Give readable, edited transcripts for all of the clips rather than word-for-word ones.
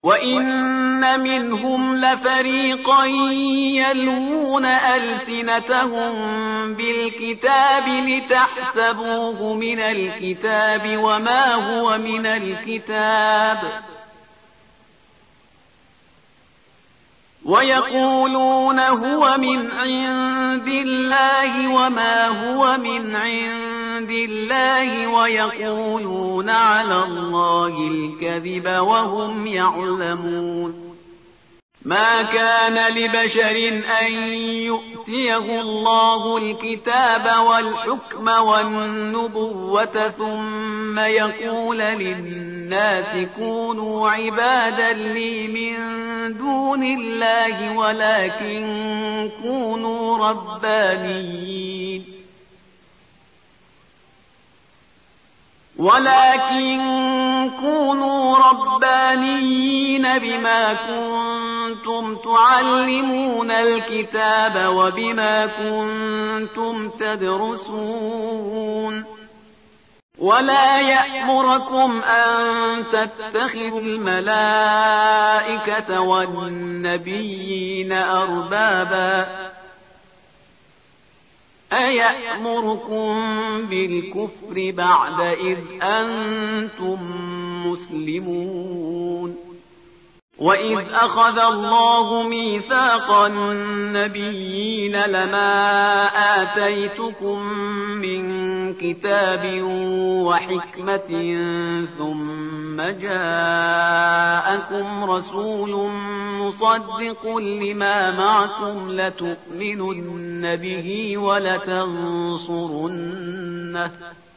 وإن منهم لفريقا يلوون ألسنتهم بالكتاب لتحسبوه من الكتاب وما هو من الكتاب ويقولون هو من عند الله وما هو من عند الله ويقولون على الله الكذب وهم يعلمون. ما كان لبشر أن يؤتيه الله الكتاب والحكم والنبوة ثم يقول للناس كونوا عبادا لي من دون الله ولكن كونوا ربانيين بما كنتم تعلمون الكتاب وبما كنتم تدرسون. ولا يأمركم أن تتخذوا الملائكة والنبيين أربابا أيأمركم بالكفر بعد إذ أنتم مسلمون. وإذ أخذ الله ميثاق النبيين لما آتيتكم من كتاب وحكمة ثم جاءكم رسول مصدق لما معكم لتؤمنن به ولتنصرنه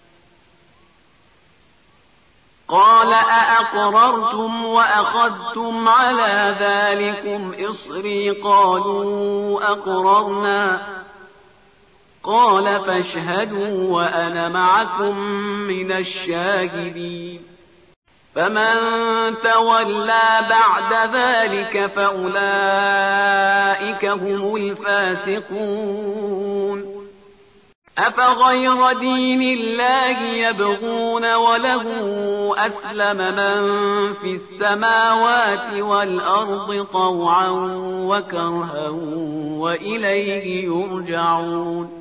قال أأقررتم وأخذتم على ذلكم إصري قالوا أقررنا قال فاشهدوا وأنا معكم من الشاهدين. فمن تولى بعد ذلك فأولئك هم الفاسقون. أفغير دين الله يبغون وله أسلم من في السماوات والأرض طوعا وكرها وإليه يرجعون.